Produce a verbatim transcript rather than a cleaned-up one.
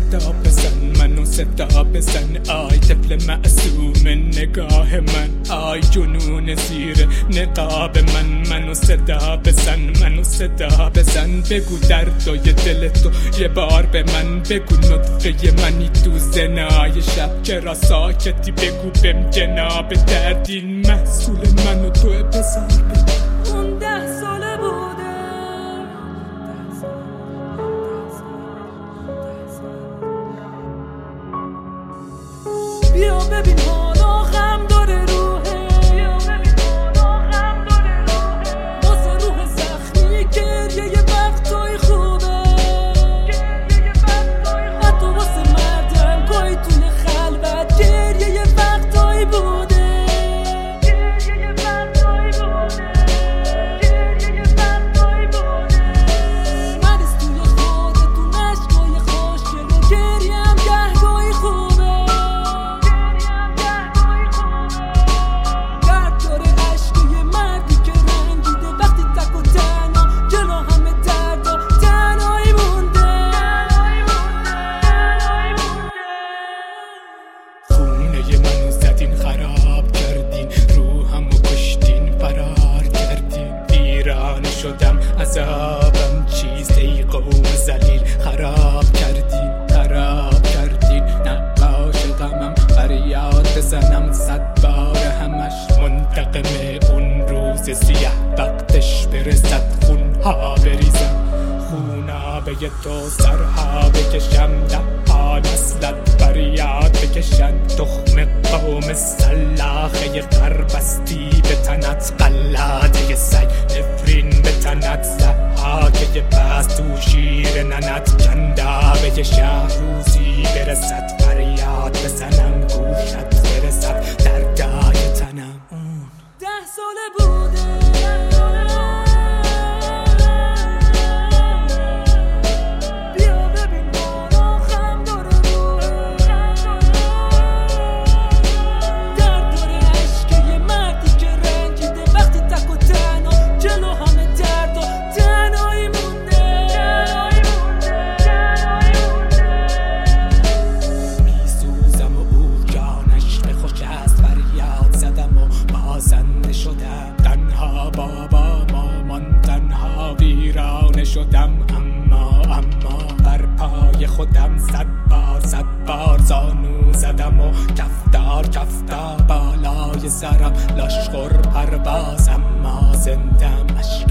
صدا بزن، منو صدا بزن، آی طفل معصوم نگاه من، آی جنون زیر نقاب من. منو صدا بزن، منو صدا بزن، بگو دردای دل تو یه بار به من، بگو نطفه منی تو زنای شب، چرا ساکتی بگو بهم جناب دردین محصول منو تو بزار بگو. اون ده ساله بوده بیا ببین حالا غم داره روحه، بیا ببین حالا غم داره روحه، واسه روح زخمی گریه یه وقتای خوبه، گریه یه وقتای خوبه، حتی واسه مردم گاهی توی خلوت گریه یه وقتایی بوده، گریه یه وقتایی بوده، گریه یه وقتایی بوده. مریض توی خودتون عشقای خوشگل و گریه هم گهگاهی خوبه، منو زدین خراب کردین، روحمو کشتین فرار کردین، ویرانه شدم عذابم چیست ای قوم ذلیل، خراب کردین خراب کردین. نقاش غمم فریاد بزنم صد بار همش منتقم اون روز سیاه، وقتش برسد خونها بریزم، خونابه تو سرها بکشم، ده نسلت فریاد بکشن، تخم قوم سلاخه قربستی به تنت، قلاده سگ نفرین به تنت، زحاکه بست تو شیر ننت، جندابه شهر روزی برسد فریاد بزنم، گوشت برسد دردای تنم. ده ساله بوده شدم، اما اما بر پای خودم صد بار صد بار زانو زدم و کفتار کفتار بالای سرم لشخور پرواز، اما زندم.